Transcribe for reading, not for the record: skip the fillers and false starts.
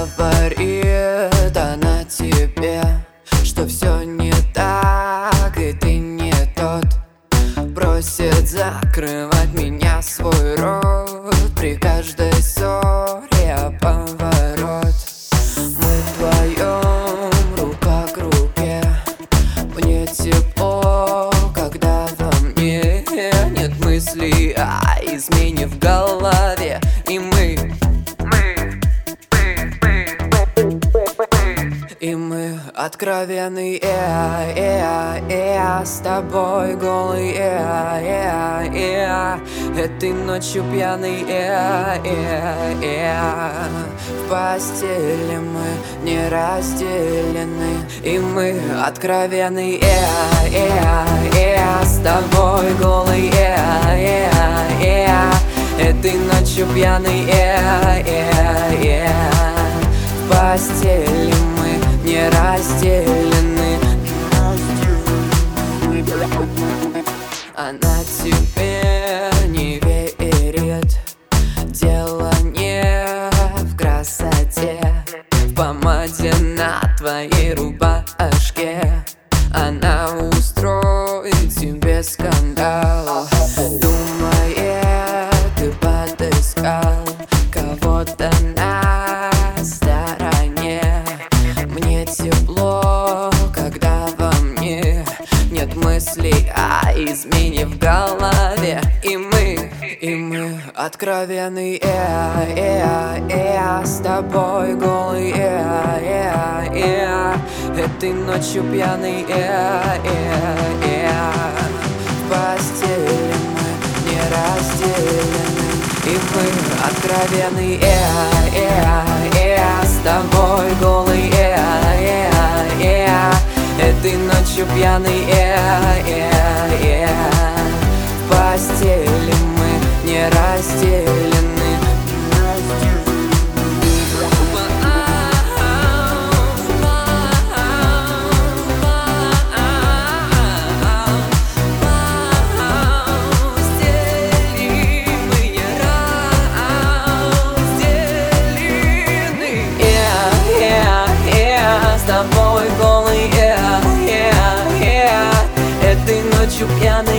Говорит она тебе, что все не так и ты не тот. Просит закрывать меня в свой рот. При каждой ссоре поворот. Мы вдвоем, рука к руке. Мне тепло, когда во мне нет мыслей о измене в голове. И мы откровенные, с тобой голый, этой ночью пьяный, в постели мы не разделены. И мы откровенные, с тобой голый, этой ночью пьяный, в постели мы не разделены. Она тебе не верит. Дело не в красоте, в помаде на твоей рубашке. Она устроит тебе скандал. Думает, ты подыскал кого-то на стороне. Мне тепло, когда во мне нет мыслей о измене в голове. И мы откровенные, с тобой голый, этой ночью пьяный, в постели мы не разделены. И мы откровенные, с тобой голый, этой ночью пьяный, в постели мы не разделены. С тобой голый, этой ночью пьяный.